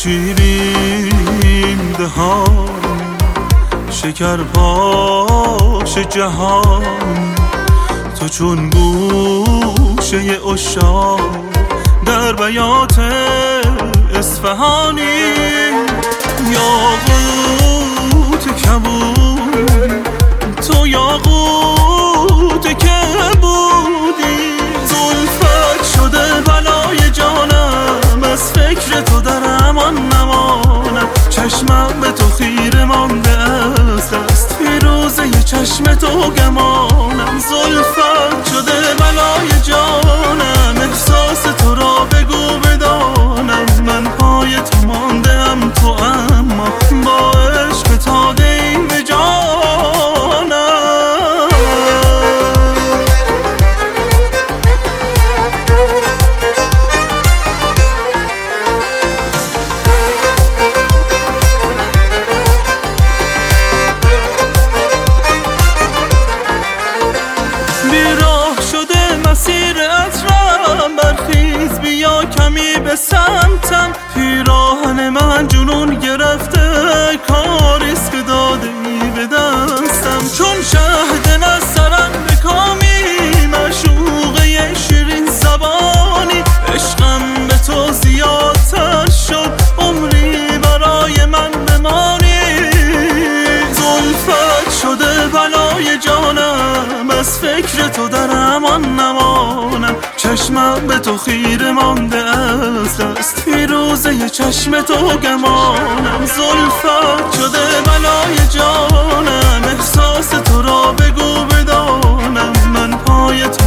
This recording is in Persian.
شیرین دهان، شکر پاش جهان، تو چون گوشه عشاق در بیات اصفهانی. یاقوت کبود تو، یاقوت کبودی، زلفت شده بلای جانم، از فکر تو در امان نمانم. چشمم به تو خیره مانده است، دست فیروزه چشم تو گمانم. زلفت شده بلای جانم، احساس تو را بگو بدانم. من پای تو مانده ام، تو اما با عشق تا دین به جانم. بیراه شده مسیر عطرم، برخیز بیا کمی به سمتم. پیراهن من جنون گرفته، کاریست که داده ای به دستم. چون شهد نسترن به کامی، معشوقه شیرین زبانی. عشقم به تو زیادتر شد، عمری برای من بمانی. زلفت شده بلای جانم، از فکر تو در امان نمانم. چشمم به تو خیره مانده است، دست فیروزه چشم تو گمانم. زلفت شده بلای جانم، احساس تو را بگو بدانم. من پای تو